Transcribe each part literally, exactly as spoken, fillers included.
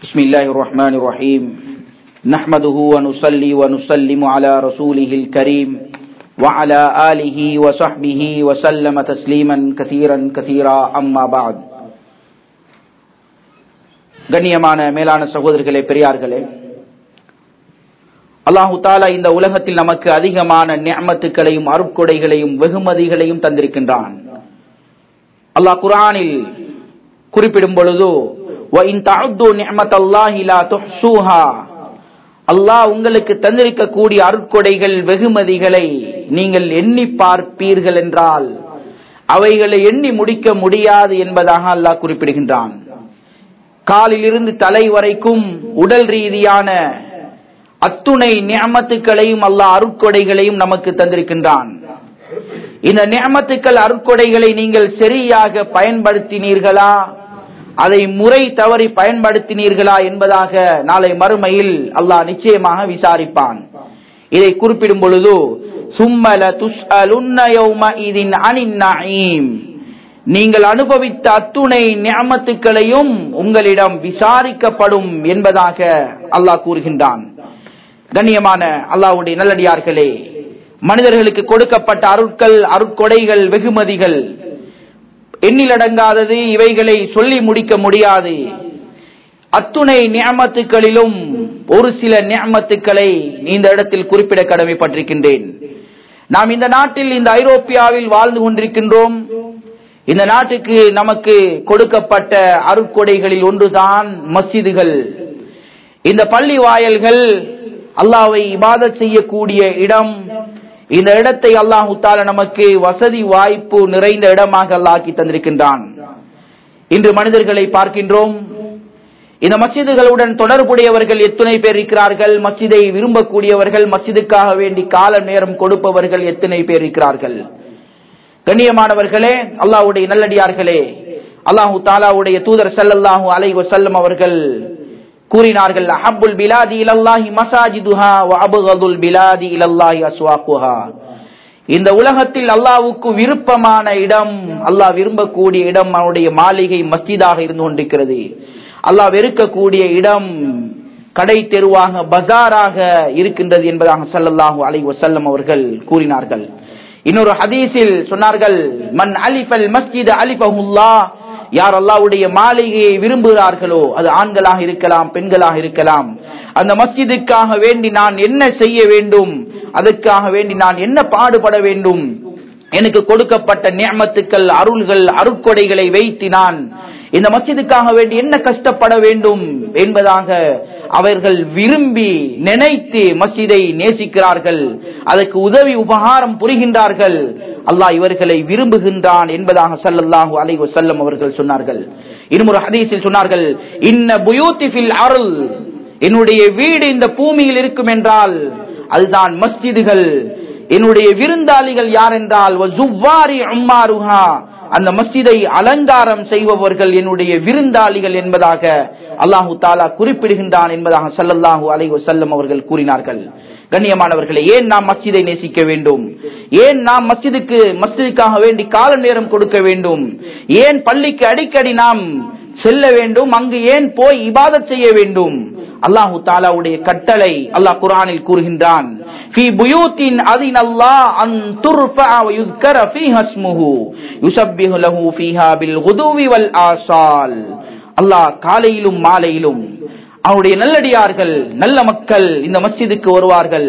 பிஸ்மில்லாஹிர் ரஹ்மானிர் ரஹீம். நஹ்மதுஹு வ நுஸல்லி வ நுஸல்லிமு அலா ரசூலிஹில் கரீம் வ அலா ஆலிஹி வ ஸஹ்பிஹி வ ஸல்லம தஸ்லீமன் கஸீரன் கஸீரா. அம்மா பஅத். கண்ணியமான மேலான சகோதரர்களே, பெரியார்களே, அல்லாஹு தஆலா இந்த உலகத்தில் நமக்கு அதிகமான நிஅமத்துக்களையும் அருட்கொடைகளையும் வெகுமதிகளையும் தந்திருக்கின்றான். அல்லாஹ் குர்ஆனில் குறிப்பிடும் பொழுது வ இன் தஅது நிஅமத்தல்லாஹி லா துஹ்ஸூஹா, அல்லாஹ் உங்களுக்கு தந்திருக்கக்கூடிய அருட்கொடைகள் வெகுமதிகளை நீங்கள் எண்ணி பார்ப்பீர்கள் என்றால் அவைகளை எண்ணி முடிக்க முடியாது என்பதாக அல்லாஹ் குறிப்பிடுகின்றான். காலிலிருந்து தலை வரைக்கும் உடல் ரீதியான அத்துணை நிஅமத்துக்களையும் அல்லாஹ் அருட்கொடைகளையும் நமக்கு தந்திருக்கின்றான். இந்த நிஅமத்துக்கள் அருட்கொடைகளை நீங்கள் சரியாக பயன்படுத்தினீர்களா, அதை முறை தவறி பயன்படுத்தினீர்களா என்பதாக நாளை மறுமையில் அல்லாஹ் நிச்சயமாக விசாரிப்பான். இதை குறிப்பிடும் பொழுது சும்மல துஸ்அலுன்ன யௌமஇதின் அனின் நஈம், நீங்கள் அனுபவித்த அத்துணை நிஅமத்துக்களையும் உங்களிடம் விசாரிக்கப்படும் என்பதாக அல்லாஹ் கூறுகின்றான். கண்ணியமான அல்லாஹ்வுடைய நல்லடியார்களே, மனிதர்களுக்கு கொடுக்கப்பட்ட அருட்கள், அருட்கொடைகள், வெகுமதிகள் எண்ணிலடங்காதது. இவைகளை சொல்லி முடிக்க முடியாது. அத்துணை நிஅமத்துக்களிலும் ஒரு சில நிஅமத்துக்களை இந்த இடத்தில் குறிப்பிட கடமைப்பட்டிருக்கின்றேன். நாம் இந்த நாட்டில், இந்த ஐரோப்பியாவில் வாழ்ந்து கொண்டிருக்கின்றோம். இந்த நாட்டுக்கு நமக்கு கொடுக்கப்பட்ட அருட்கொடைகளில் ஒன்றுதான் மஸ்ஜிதுகள். இந்த பள்ளி வாயல்கள் அல்லாஹ்வை இபாதத் செய்யக்கூடிய இடம். இந்த இடத்தை அல்லாஹ் தஆலா நமக்கு வசதி வாய்ப்பு நிறைந்த இடமாக அல்லாஹ் ஆக்கி தந்திருக்கின்றான். இன்று மனிதர்களை பார்க்கின்றோம். இந்த மஸ்ஜிதுகளுடன் தொடர்புடையவர்கள் எத்தனை பேர் இருக்கிறார்கள்? மஸ்ஜிதை விரும்பக்கூடியவர்கள், மஸ்ஜிதுக்காக வேண்டி கால நேரம் கொடுப்பவர்கள் எத்தனை பேர் இருக்கிறார்கள்? கண்ணியமானவர்களே, அல்லாஹ்வுடைய நல்லடியார்களே, அல்லாஹ் தஆலாவுடைய தூதர் ஸல்லல்லாஹு அலைஹி வஸல்லம் அவர்கள் கூறினார்கள், அஹப்புல் பிலாதி இலல்லாஹி மசாஜிதுஹா வ அப்கதுல் பிலாதி இலல்லாஹி அஸ்வாகுஹா. இந்த உலகத்தில் அல்லாஹ்வுக்கு விருப்பமான இடம், அல்லாஹ் விரும்பக்கூடிய இடம் அவனுடைய மாளிகை மஸ்ஜிதாக இருந்து கொண்டிருக்கிறது. அல்லாஹ் வெறுக்கக்கூடிய இடம் கடை தெருவாக, பஜாராக இருக்கின்றது என்பதாக ஸல்லல்லாஹு அலைஹி வஸல்லம் அவர்கள் கூறினார்கள். இன்னொரு ஹதீஸில் சொன்னார்கள், மன் அலிஃபல் மஸ்ஜித அலிஃபஹுல்லாஹ், யார் அல்லாஹ்வுடைய மாளிகையை விரும்புகிறார்களோ, அது ஆண்களாக இருக்கலாம், பெண்களாக இருக்கலாம், அந்த மஸ்ஜிதுக்காக வேண்டி நான் என்ன செய்ய வேண்டும், அதற்காக வேண்டி நான் என்ன பாடுபட வேண்டும், எனக்கு கொடுக்கப்பட்ட நிஅமத்துக்கள், அருள்கள், அருட்கொடைகளை வைத்து நான் இந்த மஸ்ஜிதுக்காக வேண்டி என்ன கஷ்டப்பட வேண்டும் என்பதாக அவர்கள் விரும்பி நினைத்து மஸ்ஜிதை நேசிக்கிறார்கள், அதற்கு உதவி உபகாரம் புரிகின்றார்கள். அல்லாஹ் இவர்களை விரும்புகின்றான் என்பதாக ஸல்லல்லாஹு அலைஹி வஸல்லம் அவர்கள் சொன்னார்கள். இன்னொரு ஹதீஸில் சொன்னார்கள், இன்ன புயூதி ஃபில் அர்ல், என்னுடைய வீடு இந்த பூமியில் இருக்கும் என்றால் அதுதான் மஸ்ஜிதுகள். என்னுடைய விருந்தாளிகள் யார் என்றால் வஸுவாரி உம்மாருஹா, அந்த மஸ்ஜிதை அலங்காரம் செய்பவர்கள் என்னுடைய விருந்தாளிகள் என்பதாக அல்லாஹு தஆலா குறிப்பிடுகின்றான் என்பதாக ஸல்லல்லாஹு அலைஹி வஸல்லம் அவர்கள் கூறினார்கள். கண்ணியமானவர்களே, ஏன் நாம் மஸ்ஜிதை நேசிக்க வேண்டும்? ஏன் நாம் மஸ்ஜிதுக்கு மஸ்ஜிதுக்காக வேண்டி கால நேரம் கொடுக்க வேண்டும்? ஏன் பள்ளிக்கு அடிக்கடி நாம் செல்ல வேண்டும்? அங்கு ஏன் போய் இபாதத் செய்ய வேண்டும்? அல்லாஹு தஆலாவுடைய கட்டளை அல்லாஹ் குர்ஆனில் கூறுகின்றான், ஃபீ புயூத்தின் அஸினல்லாஹ் அன் துர்ஃபஅ வ யுஸ்கர ஃபீஹா இஸ்முஹு யுஸப்பிஹு லஹு ஃபீஹா பில் குதுவி வல் ஆஸால். அல்லாஹ் காலையிலும் மாலையிலும் அவருடைய நல்லடியார்கள், நல்ல மக்கள் இந்த மஸ்ஜிதுக்கு வருவார்கள்,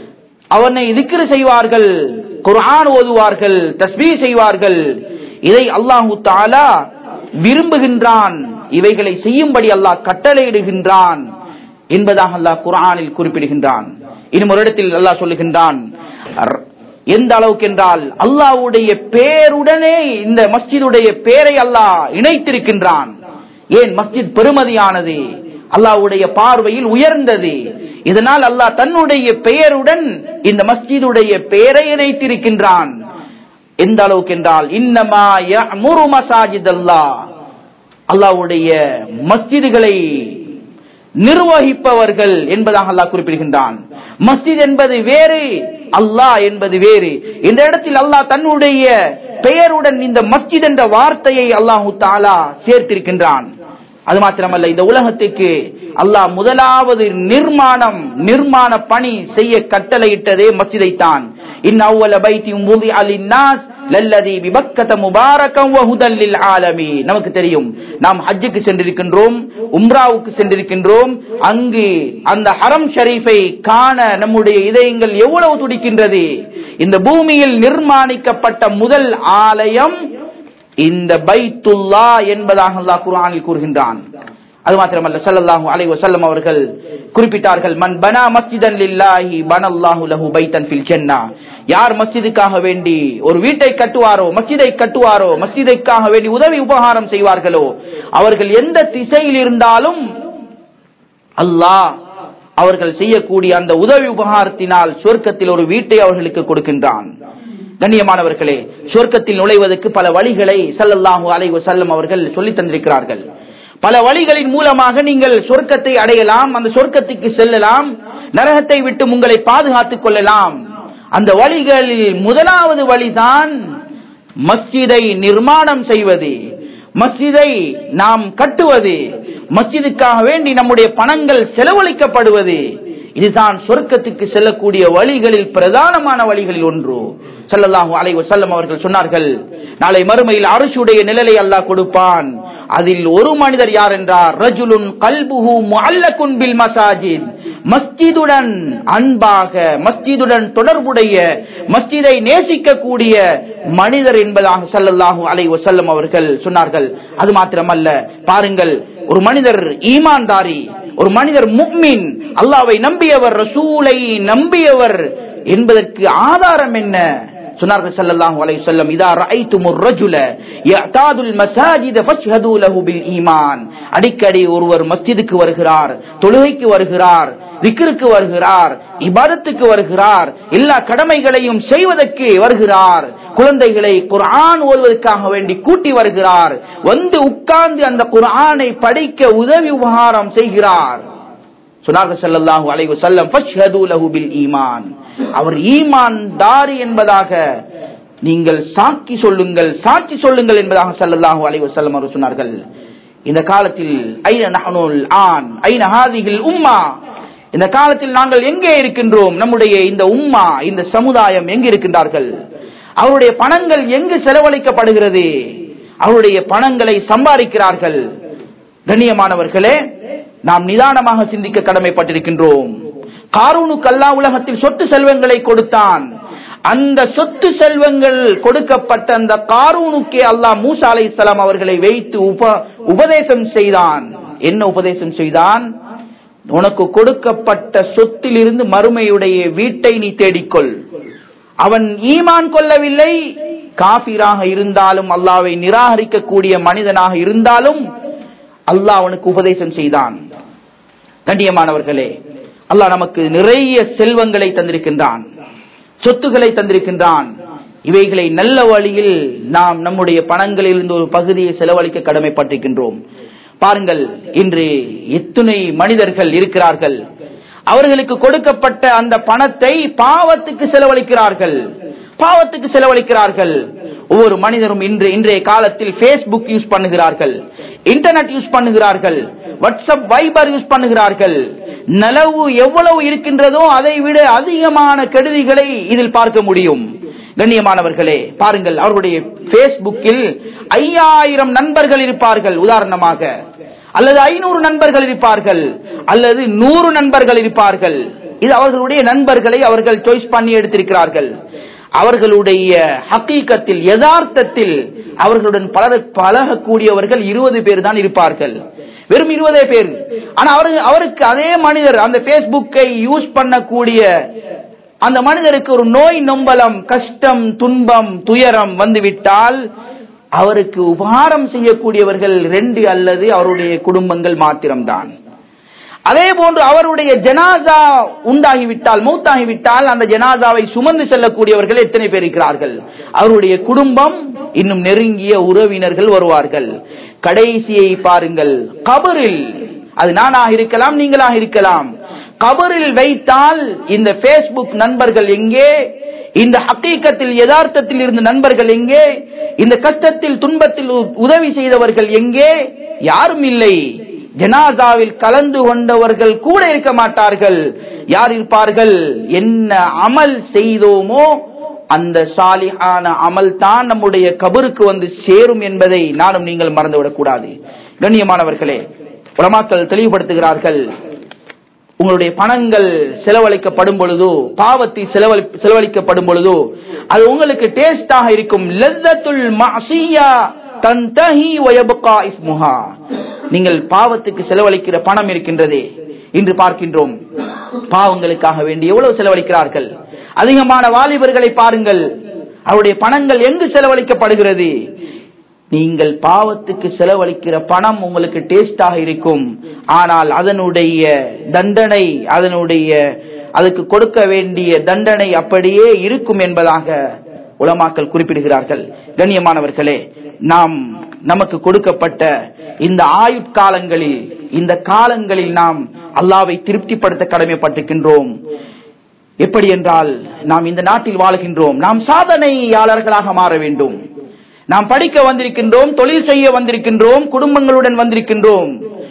அவனை திக்ர் செய்வார்கள், குர்ஆன் ஓதுவார்கள், தஸ்பீஹ் செய்வார்கள். இதை அல்லாஹு தஆலா விரும்புகின்றான். இவைகளை செய்யும்படி அல்லாஹ் கட்டளையிடுகின்றான் என்பதாக அல்லாஹ் குர்ஆனில் குறிப்பிடுகின்றான். இன்னும் ஒரு இடத்தில் அல்லாஹ் சொல்லுகின்றான், எந்த அளவுக்கு என்றால் அல்லாஹ்வுடைய பேருடனே இந்த மஸ்ஜிதுடைய பேரை அல்லாஹ் இணைத்திருக்கின்றான். ஏன்? மஸ்ஜித் பெருமதியானது, அல்லாஹ்வுடைய பார்வையில் உயர்ந்தது. இதனால் அல்லாஹ் தன்னுடைய பெயருடன் இந்த மஸ்ஜிதுடைய பெயரை இணைத்திருக்கின்றான். எந்த அளவுக்கு என்றால் இன்னமா யஅமுரு மசாஜிதல்லாஹ், அல்லாஹ்வுடைய மஸ்ஜிதுகளை நிர்வகிப்பவர்கள் என்பதாக அல்லாஹ் குறிப்பிடுகின்றான். மஸ்ஜித் என்பது வேறு, அல்லாஹ் என்பது வேறு. இந்த இடத்தில் அல்லாஹ் தன்னுடைய பெயருடன் இந்த மஸ்ஜித் என்ற வார்த்தையை அல்லாஹு தஆலா சேர்த்திருக்கின்றான். அது மாத்திரமல்ல, இந்த உலகத்துக்கு அல்லாஹ் முதலாவது நிர்மாணம் நிர்மாண பணி செய்ய கட்டளையிட்டதே மஸ்ஜிதை தான். இன் அவ்வல பைத்தின் wudi'a லின்னாஸ் லல்லதி பிபக்கத முபாரகம் வ ஹுதல் லில் ஆலமீன். நமக்கு தெரியும், நாம் ஹஜ்ஜுக்கு சென்றிருக்கின்றோம், உம்ராவுக்கு சென்றிருக்கின்றோம். அங்கு அந்த ஹரம் ஷரீஃபை காண நம்முடைய இதயங்கள் எவ்வளவு துடிக்கின்றது. இந்த பூமியில் நிர்மாணிக்கப்பட்ட முதல் ஆலயம் இந்த பைத்துல்லா என்பதாக அல்லாஹ் குர்ஆனில் கூறுகின்றான். அது மாத்திரமல்ல, ஸல்லல்லாஹு அலைஹி வஸல்லம் அவர்கள் குறிப்பிட்டார்கள், மன் பனா மஸ்ஜிதன் லில்லாஹி பனல்லாஹு லஹு பைத்தன் ஃபில் ஜன்னah. யார் மஸ்ஜிதுக்காக வேண்டி ஒரு வீட்டை கட்டுவாரோ, மஸ்ஜிதை கட்டுவாரோ, மஸ்ஜிதுக்காக வேண்டி உதவி உபகாரம் செய்வார்களோ, அவர்கள் எந்த திசையில் இருந்தாலும் அல்லாஹ் அவர்கள் செய்யக்கூடிய அந்த உதவி உபகாரத்தினால் சொர்க்கத்தில் ஒரு வீட்டை அவர்களுக்கு கொடுக்கின்றான். கண்ணியமானவர்களே, சொர்க்கத்தில் நுழைவதற்கு பல வழிகளை ஸல்லல்லாஹு அலைஹி வஸல்லம் அவர்கள் சொல்லி தந்திருக்கிறார்கள். பல வழிகளின் மூலமாக நீங்கள் சொர்க்கத்தை அடையலாம், அந்த சொர்க்கத்துக்கு செல்லலாம், நரகத்தை விட்டு உங்களை பாதுகாத்துக் கொள்ளலாம். அந்த வழிகளில் முதலாவது வழிதான் மஸ்ஜிதை நிர்மாணம் செய்வது, மஸ்ஜிதை நாம் கட்டுவது, மஸ்ஜிதுக்காக வேண்டி நம்முடைய பணங்கள் செலவழிக்கப்படுவது. இதுதான் சொர்க்கத்துக்கு செல்லக்கூடிய வழிகளில் பிரதானமான வழிகளில் ஒன்று. ஸல்லல்லாஹு அலைஹி வஸல்லம் அவர்கள் சொன்னார்கள், நாளை மறுமையில் அர்ஷுடைய நிழலை அல்லாஹ் கொடுப்பான். அதில் ஒரு மனிதர் யார் என்றார், ரஜுலுன் கல்புஹு முஅல்லகுன் பில் மசாஜித். மஸ்ஜிதுடன் அன்பாக, மஸ்ஜிதுடன் தொடர்புடைய, மஸ்ஜிதை நேசிக்கக்கூடிய மனிதர் என்பதாக ஸல்லல்லாஹு அலைஹி வஸல்லம் அவர்கள் சொன்னார்கள். அது மாத்திரமல்ல, பாருங்கள், ஒரு மனிதர் ஈமான்தாரி, ஒரு மனிதர் முஃமின், அல்லாஹ்வை நம்பியவர், ரசூலை நம்பியவர் என்பதற்கு ஆதாரம் என்ன சொன்னார்கள் ஸல்லல்லாஹு அலைஹி வஸல்லம், இதா ரஅய்துமுர் ரஜுல யஅதாதுல் மசாஜித ஃபஷ்ஹது லஹு பில் ஈமான். அடிக்கடி ஒருவர் மஸ்ஜிதுக்கு வருகிறார், தொழுகைக்கு வருகிறார், திக்ருக்கு வருகிறார், இபாதத்துக்கு வருகிறார், எல்லா கடமைகளையும் செய்வதற்கு வருகிறார், குழந்தைகளை குர்ஆன் ஓதுவதற்காக வேண்டி கூட்டி வருகிறார், வந்து உட்கார்ந்து அந்த குர்ஆனை படிக்க உதவி உபகாரம் செய்கிறார். சொன்னார்கள் ஸல்லல்லாஹு அலைஹி வஸல்லம், ஃபஷ்ஹது லஹு பில் ஈமான். அவர் ஈமான்தாரி என்பதாக நீங்கள் சாட்சி சொல்லுங்கள், சாட்சி சொல்லுங்கள் என்பதாக ஸல்லல்லாஹு அலைஹி வஸல்லம் அவர்கள் சொன்னார்கள். இந்த காலத்தில் ஐன நஹ்னுல் ஆன் ஐன ஹாதிஹில் உம்மா, இந்த காலத்தில் நாங்கள் எங்கே இருக்கின்றோம், நம்முடைய இந்த உம்மா, இந்த சமுதாயம் எங்கு இருக்கின்றார்கள், அவருடைய பணங்கள் எங்கு செலவழிக்கப்படுகிறது, அவருடைய பணங்களை சம்பாதிக்கிறார்கள். கண்ணியமானவர்களே, நாம் நிதானமாக சிந்திக்க கடமைப்பட்டிருக்கின்றோம். காரூனுக்கு அல்லாஹ் உலகத்தில் சொத்து செல்வங்களை கொடுத்தான். அந்த சொத்து செல்வங்கள் கொடுக்கப்பட்ட அந்த காரூனுக்கே அல்லாஹ் மூசா அலைஹிஸ்ஸலாம் அவர்களை வைத்து உப உபதேசம் செய்தான். என்ன உபதேசம் செய்தான்? உனக்கு கொடுக்கப்பட்ட சொத்திலிருந்து மறுமையுடைய வீட்டை நீ தேடிக்கொள். அவன் ஈமான் கொள்ளவில்லை, காபிராக இருந்தாலும், அல்லாஹ்வை நிராகரிக்கக்கூடிய மனிதனாக இருந்தாலும் அல்லாஹ் அவனுக்கு உபதேசம் செய்தான். கண்ணியமானவர்களே, அல்லாஹ் நமக்கு நிறைய செல்வங்களை தந்திருக்கின்றான், சொத்துக்களை தந்திருக்கின்றான். இவைகளை நல்ல வழியில் நாம் நம்முடைய பணங்களில் இருந்து ஒரு பகுதியை செலவழிக்க கடமைப்பட்டிருக்கின்றோம். பாருங்கள், இன்று எத்தனை மனிதர்கள் இருக்கிறார்கள், அவர்களுக்கு கொடுக்கப்பட்ட அந்த பணத்தை பாவத்துக்கு செலவழிக்கிறார்கள், பாவத்துக்கு செலவழிக்கிறார்கள். ஒவ்வொரு மனிதரும் இன்று இன்றைய காலத்தில் பேஸ்புக் யூஸ் பண்ணுகிறார்கள், இன்டர்நெட் யூஸ் பண்ணுகிறார்கள், வாட்ஸ்அப், வைபர் யூஸ் பண்ணுகிறார்கள். நலவு எவ்வளவு இருக்கின்றதோ அதை விட அதிகமான கெடுதிகளை இதில் பார்க்க முடியும். கண்ணியமானவர்களே, பாருங்கள், அவர்களுடைய பேஸ்புக்கில் ஐயாயிரம் நண்பர்கள் இருப்பார்கள் உதாரணமாக, அல்லது ஐநூறு நண்பர்கள் இருப்பார்கள், அல்லது நூறு நண்பர்கள் இருப்பார்கள். இது அவர்களுடைய நண்பர்களை அவர்கள் சாய்ஸ் பண்ணி எடுத்திருக்கிறார்கள். அவர்களுடைய ஹகீகத்தில், யதார்த்தத்தில் அவர்களுடன் பலர் பழகக்கூடியவர்கள் இருபது பேர் தான் இருப்பார்கள், வெறும் இருபதே பேர். ஆனா அவருக்கு அவருக்கு அதே மனிதர் அந்த பேஸ்புக்கை யூஸ் பண்ணக்கூடிய அந்த மனிதருக்கு ஒரு நோய், நொம்பலம், கஷ்டம், துன்பம், துயரம் வந்துவிட்டால் அவருக்கு உபகாரம் செய்யக்கூடியவர்கள் ரெண்டு அல்லது அவருடைய குடும்பங்கள் மாத்திரம்தான். அதே போன்று அவருடைய ஜனாசா உண்டாகிவிட்டால், மௌத்தாகிவிட்டால், அந்த ஜனாசாவை சுமந்து செல்லக்கூடியவர்கள் எத்தனை பேர் இருக்கிறார்கள்? அவருடைய குடும்பம், இன்னும் நெருங்கிய உறவினர்கள் வருவார்கள். கடைசியை பாருங்கள், கபரில், அது நானாக இருக்கலாம், நீங்களாக இருக்கலாம், கபரில் வைத்தால் இந்த பேஸ்புக் நண்பர்கள் எங்கே, இந்த ஹகீகத்தில் யதார்த்தத்தில் இருந்த நண்பர்கள் எங்கே, இந்த கஷ்டத்தில் துன்பத்தில் உதவி செய்தவர்கள் எங்கே? யாரும் இல்லை. ஜனாசாவில் கலந்து கொண்டவர்கள் கூட இருக்க மாட்டார்கள். யார் இருப்பார்கள்? என்ன அமல் செய்தோமோ அந்த சாலிஹான அமல் தான் நம்முடைய கபருக்கு வந்து சேரும் என்பதை நானும் நீங்கள் மறந்துவிடக் கூடாது. கண்ணியமானவர்களே, உலமாக்கள் தெளிவுபடுத்துகிறார்கள், உங்களுடைய பணங்கள் செலவழிக்கப்படும் பொழுதோ, பாவத்தில் செலவழி செலவழிக்கப்படும் பொழுதோ அது உங்களுக்கு டேஸ்டாக இருக்கும். லzzatuல் மஅசியா தன்தஹி வ யப்கா இஸ்முஹா. நீங்கள் பாவத்துக்கு செலவழிக்கிற பணம் இருக்கின்றதே, இன்று பார்க்கின்றோம் பாவங்களுக்காக வேண்டி எவ்வளவு செலவழிக்கிறார்கள். அதிகமான வாலிபர்களை பாருங்கள், அவருடைய பணங்கள் எங்கு செலவழிக்கப்படுகிறது? நீங்கள் பாவத்துக்கு செலவழிக்கிற பணம் உங்களுக்கு டேஸ்டாக இருக்கும், ஆனால் அதனுடைய தண்டனை, அதனுடைய அதுக்கு கொடுக்க வேண்டிய தண்டனை அப்படியே இருக்கும் என்பதாக உலமாக்கள் குறிப்பிடுகிறார்கள். கண்ணியமானவர்களே, நாம் நமக்கு கொடுக்கப்பட்ட இந்த ஆயுட்காலங்களில், இந்த காலங்களில் நாம் அல்லாஹ்வை திருப்திப்படுத்த கடமைப்பட்டிருக்கின்றோம். எப்படி என்றால், நாம் இந்த நாட்டில் வாழ்கின்றோம், நாம் சாதனையாளர்களாக மாற வேண்டும். நாம் படிக்க வந்திருக்கின்றோம், தொழில் செய்ய வந்திருக்கின்றோம், குடும்பங்களுடன் வந்திருக்கின்றோம்.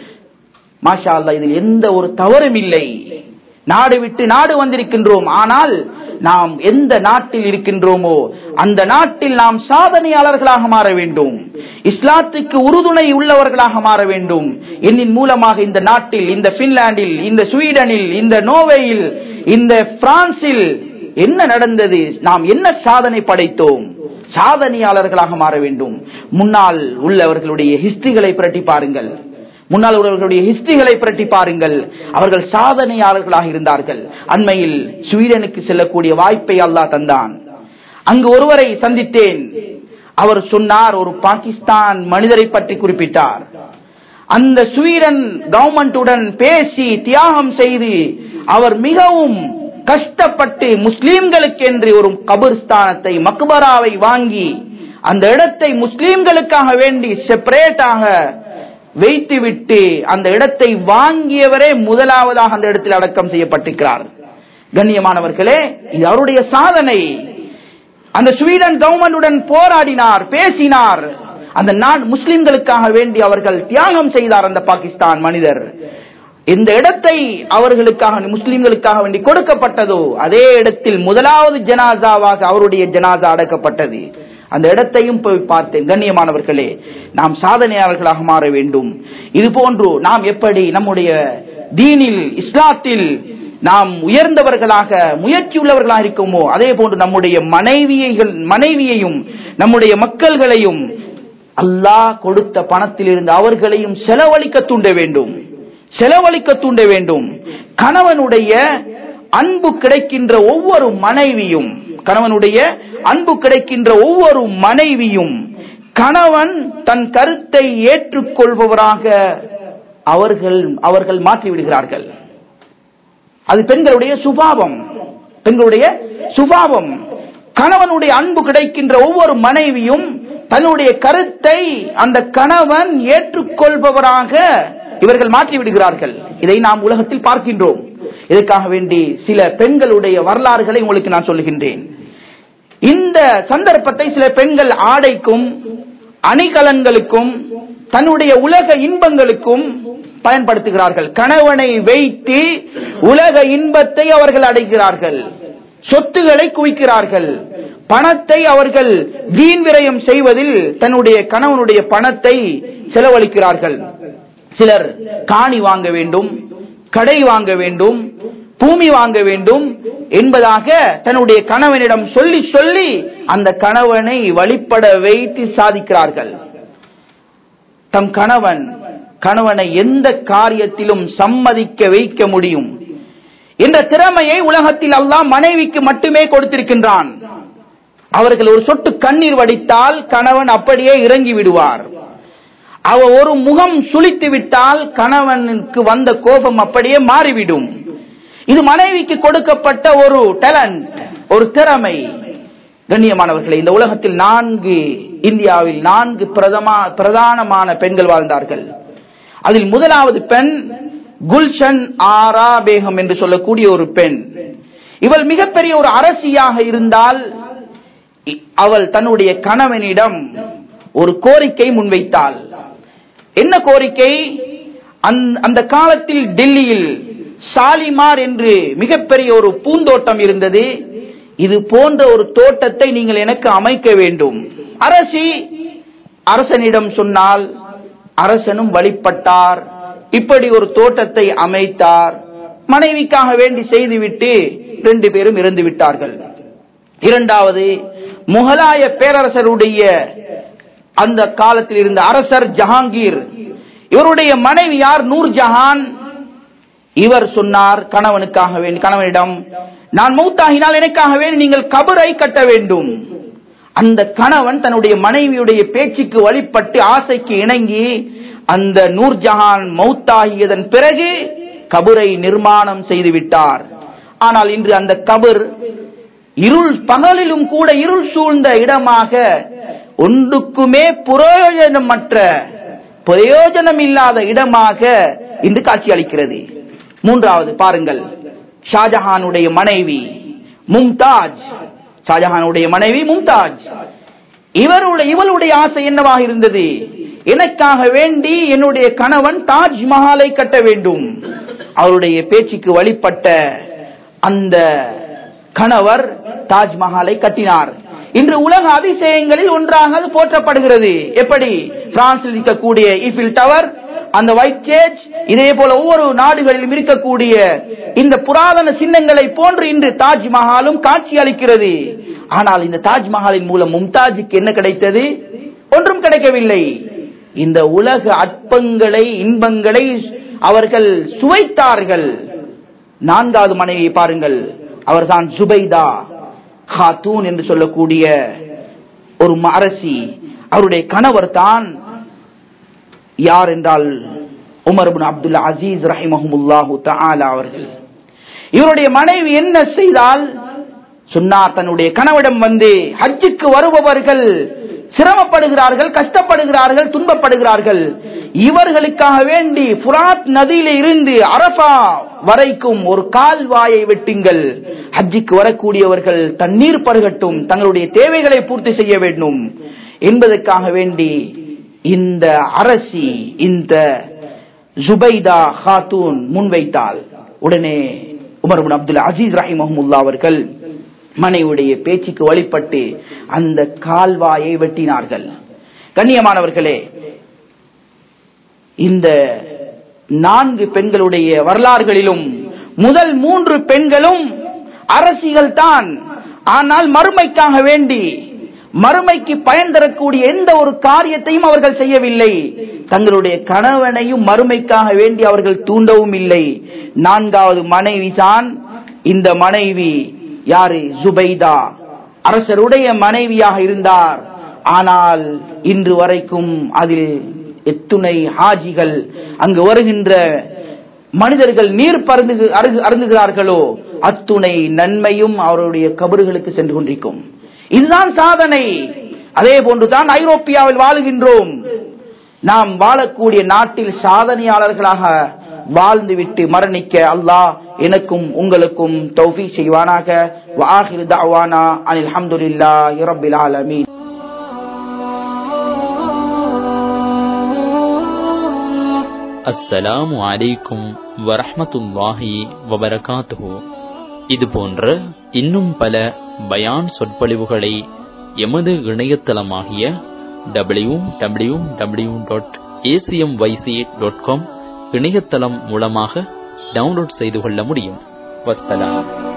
மாஷா அல்லாஹ், இதில் எந்த ஒரு தவறும் இல்லை. நாடு விட்டு நாடு வந்திருக்கின்றோம். ஆனால் நாம் எந்த நாட்டில் இருக்கின்றோமோ அந்த நாட்டில் நாம் சாதனையாளர்களாக மாற வேண்டும், இஸ்லாத்துக்கு உறுதுணை உள்ளவர்களாக மாற வேண்டும். என்னின் மூலமாக இந்த நாட்டில், இந்த பின்லாந்தில், இந்த ஸ்வீடனில், இந்த நோர்வேயில், இந்த பிரான்சில் என்ன நடந்தது, நாம் என்ன சாதனை படைத்தோம், சாதனையாளர்களாக மாற வேண்டும். முன்னால் உள்ளவர்களுடைய ஹிஸ்டரிகளை புரட்டி பாருங்கள், முன்னால் உள்ளவர்களுடைய ஹிஸ்டரிகளை புரட்டி பாருங்கள். அவர்கள் சாதனையாளர்களாக இருந்தார்கள். அண்மையில் ஸ்வீடனுக்கு செல்லக்கூடிய வாய்ப்பை அல்லாஹ் தந்தான். அங்கு ஒருவரை சந்தித்தேன். அவர் சொன்னார், ஒரு பாகிஸ்தான் மனிதரை பற்றி குறிப்பிட்டார். அந்த ஸ்வீடன் கவர்மெண்டுடன் பேசி தியாகம் செய்து அவர் மிகவும் கஷ்டப்பட்டு முஸ்லிம்களுக்கு என்று ஒரு கபர்ஸ்தானத்தை, மக்பராவை வாங்கி அந்த இடத்தை முஸ்லிம்களுக்காக வேண்டி செப்பரேட்டாக வைத்துவிட்டு அந்த இடத்தை வாங்கியவரே முதலாவதாக அந்த இடத்தில் அடக்கம் செய்யப்பட்டிருக்கிறார். கண்ணியமானவர்களே, இது அவருடைய சாதனை. அந்த ஸ்வீடன் கவர்மெண்டுடன் போராடினார், பேசினார். அந்த நாடு முஸ்லிம்களுக்காக வேண்டி அவர்கள் தியாகம் செய்தார். அந்த பாகிஸ்தான் மனிதர் இந்த இடத்தை அவர்களுக்காக, முஸ்லிம்களுக்காக வேண்டி கொடுக்கப்பட்டதோ அதே இடத்தில் முதலாவது ஜனாசாவாக அவருடைய ஜனாசா அடக்கப்பட்டது. அந்த இடத்தையும் போய் பார்த்தேன். கண்ணியமானவர்களே, நாம் சாதனையாளர்களாக மாற வேண்டும். இது போன்று நாம் எப்படி நம்முடைய தீனில், இஸ்லாத்தில் நாம் உயர்ந்தவர்களாக, முயற்சி உள்ளவர்களாக இருக்கோமோ அதே போன்று நம்முடைய மனைவியைகள் மனைவியையும் நம்முடைய மக்கள்களையும் அல்லாஹ் கொடுத்த பணத்திலிருந்து அவர்களையும் செலவழிக்க தூண்ட வேண்டும், செலவழிக்க தூண்ட வேண்டும். கணவனுடைய அன்பு கிடைக்கின்ற ஒவ்வொரு மனைவியும், கணவனுடைய அன்பு கிடைக்கின்ற ஒவ்வொரு மனைவியும் கணவன் தன் கருத்தை ஏற்றுக்கொள்பவராக அவர்கள் அவர்கள் மாற்றி விடுகிறார்கள். அது பெண்களுடைய சுபாவம், பெண்களுடைய சுபாவம். கணவனுடைய அன்பு கிடைக்கின்ற ஒவ்வொரு மனைவியும் தன்னுடைய கருத்தை அந்த கணவன் ஏற்றுக்கொள்பவராக இவர்கள் மாற்றி விடுகிறார்கள். இதை நாம் உலகத்தில் பார்க்கின்றோம். இதற்காக வேண்டி சில பெண்களுடைய வரலாறுகளை உங்களுக்கு நான் சொல்லுகின்றேன். இந்த சந்தர்ப்பத்தை சில பெண்கள் ஆடைக்கும், அணிகலன்களுக்கும், தன்னுடைய உலக இன்பங்களுக்கும் பயன்படுத்துகிறார்கள். கணவனை வைத்து உலக இன்பத்தை அவர்கள் அடைகிறார்கள், சொத்துக்களை குவிக்கிறார்கள், பணத்தை அவர்கள் வீண் விரயம் செய்வதில் தன்னுடைய கணவனுடைய பணத்தை செலவழிக்கிறார்கள். சிலர் காணி வாங்க வேண்டும், கடை வாங்க வேண்டும், பூமி வாங்க வேண்டும் என்பதாக தன்னுடைய கணவனிடம் சொல்லி சொல்லி அந்த கணவனை வழிபட வைத்து சாதிக்கிறார்கள். தம் கணவன் கணவனை எந்த காரியத்திலும் சம்மதிக்க வைக்க முடியும் என்ற திறமையை உலகத்தில் அல்லாஹ் மனைவிக்கு மட்டுமே கொடுத்திருக்கின்றான். அவர்கள் ஒரு சொட்டு கண்ணீர் வடித்தால் கணவன் அப்படியே இறங்கி விடுவார். அவ ஒரு முகம் சுளித்து விட்டால் கணவனுக்கு வந்த கோபம் அப்படியே மாறிவிடும். இது மனைவிக்கு கொடுக்கப்பட்ட ஒரு டேலண்ட், ஒரு திறமை. கண்ணியமானவர்களே, இந்த உலகத்தில் நான்கு, இந்தியாவில் நான்கு பிரதமா பிரதானமான பெண்கள் வாழ்ந்தார்கள். அதில் முதலாவது பெண் குல்ஷன் ஆரா பேகம் என்று சொல்லக்கூடிய ஒரு பெண். இவள் மிகப்பெரிய ஒரு அரசியாக இருந்தால் அவள் தன்னுடைய கணவனிடம் ஒரு கோரிக்கை முன்வைத்தாள். என்ன கோரிக்கை? அந்த காலத்தில் டெல்லியில் ஷாலிமார் என்று மிகப்பெரிய ஒரு பூந்தோட்டம் இருந்தது. இது போன்ற ஒரு தோட்டத்தை நீங்கள் எனக்கு அமைக்க வேண்டும். அரசி அரசனிடம் சொன்னால் அரசனும் வழிபட்டார். இப்படி ஒரு தோட்டத்தை அமைத்தார். மனைவிக்காக வேண்டி செய்துவிட்டு ரெண்டு பேரும் இறந்து விட்டார்கள். இரண்டாவது, முகலாய பேரரசருடைய அந்த காலத்தில் இருந்த அரசர் ஜஹாங்கீர், இவருடைய மனைவி யார்? நூர் ஜஹான். இவர் சொன்னார் கணவனுக்காக வேண்டி, கணவனிடம், நான் மௌத்தாகினால் எனக்காக வேண்டி நீங்கள் கபரை கட்ட வேண்டும். அந்த கணவன் தன்னுடைய மனைவியுடைய பேச்சுக்கு வழிபட்டு ஆசைக்கு இணங்கி அந்த நூர் ஜஹான் மௌத்தாகியதன் பிறகு கபரை நிர்மாணம் செய்து விட்டார். ஆனால் இன்று அந்த கபர் இருள், பகலிலும் கூட இருள் சூழ்ந்த இடமாக, ஒன்றுக்குமே பிரயோஜனமற்ற, பிரயோஜனம் இல்லாத இடமாக இன்று காட்சி அளிக்கிறது. மூன்றாவது பாருங்கள், ஷாஜஹானுடைய மனைவி மும்தாஜ். ஷாஜஹானுடைய மனைவி மும்தாஜ், இவருடைய இவளுடைய ஆசை என்னவாக இருந்தது? எனக்காக வேண்டி என்னுடைய கணவன் தாஜ்மஹாலை கட்ட வேண்டும். அவருடைய பேச்சுக்கு வழிபட்ட அந்த கணவர் தாஜ்மஹாலை கட்டினார். இன்று உலக அதிசயங்களில் ஒன்றாக போற்றப்படுகிறது. எப்படி? பிரான்சில் இருக்கக்கூடிய ஈஃபில் டவர், அந்த ஒயிட் கேஜ், இதே போல ஒவ்வொரு நாடுகளிலும் இருக்கக்கூடிய இந்த புராதன சின்னங்களை போன்று இன்று தாஜ்மஹாலும் காட்சி அளிக்கிறது. ஆனால் இந்த தாஜ்மஹாலின் மூலம் மும்தாஜுக்கு என்ன கிடைத்தது? ஒன்றும் கிடைக்கவில்லை. இந்த உலக அற்பங்களை, இன்பங்களை அவர்கள் சுவைத்தார்கள். நான்காவது மனைவி பாருங்கள், அவர்தான் ஜுபைதா காத்தூன் என்று சொல்லக்கூடிய ஒரு அரசி. அவருடைய கணவர் தான் யார் என்றால் உமர் இப்னு அப்துல் அசீஸ் ரஹிமஹுல்லாஹு தஆலா அவர்கள். இவருடைய மனைவி என்ன செய்தால் சொன்னார், தன்னுடைய கணவரிடம் வந்து, ஹஜ்ஜுக்கு வருபவர்கள் சிரமப்படுகிறார்கள், கஷ்டப்படுகிறார்கள், துன்பப்படுகிறார்கள். இவர்களுக்காக வேண்டி ஃபுராத் நதியில இருந்து அரஃபா வரைக்கும் ஒரு கால்வாயை வெட்டுங்கள். ஹஜ்ஜுக்கு வரக்கூடியவர்கள் தண்ணீர் பருகட்டும், தங்களுடைய தேவைகளை பூர்த்தி செய்ய வேண்டும் என்பதற்காக வேண்டி இந்த அரசி, இந்த ஜுபைதா காத்தூன் முன்வைத்தாள். உடனே உமர் இப்னு அப்துல் அசீஸ் ரஹிமஹுல்லாஹ் அவர்கள் மனைவியுடைய பேச்சுக்கு வழிபட்டு அந்த கால்வாயை வெட்டினார்கள். கண்ணியமானவர்களே, இந்த நான்கு பெண்களுடைய வரலாறுகளிலும் முதல் மூன்று பெண்களும் அரசிகள் தான். ஆனால் மறுமைக்காக வேண்டி, மறுமைக்கு பயன் தரக்கூடிய எந்த ஒரு காரியத்தையும் அவர்கள் செய்யவில்லை. தங்களுடைய கணவனையும் மறுமைக்காக வேண்டி அவர்கள் தூண்டவும் இல்லை. நான்காவது மனைவி தான் இந்த மனைவி. யாரு? ஜுபைதா. அரசருடைய மனைவியாக இருந்தார். ஆனால் இன்று வரைக்கும் அதில் எத்துணை ஹாஜிகள், அங்கு வருகின்ற மனிதர்கள் நீர் பருந்து அருந்துகிறார்களோ அத்துணை நன்மையும் அவருடைய கபறுகளுக்கு சென்று கொண்டிருக்கும். இதுதான் சாதனை. அதே போன்றுதான் ஐரோப்பியாவில் வாழுகின்றோம். நாம் வாழக்கூடிய நாட்டில் சாதனையாளர்களாக வாழ்ந்துவிட்டு மரணிக்க அல்லாஹ் எனக்கும் உங்களுக்கும் தௌஃபீக் செய்வானாக. வ ஆகிரு தஅவானா அனில் ஹம்துலில்லாஹி ரப்பில் ஆலமீன். அஸ்ஸலாமு அலைக்கும் வரஹ்மத்துல்லாஹி வபரகாத்துஹு. இது போன்ற இன்னும் பல பயான் சொற்பொழிவுகளை எமது இணையதளமாகிய W W W dot ACMYC dot com இணையதளம் மூலமாக டவுன்லோட் செய்து கொள்ள முடியும். வஸ்ஸலாம்.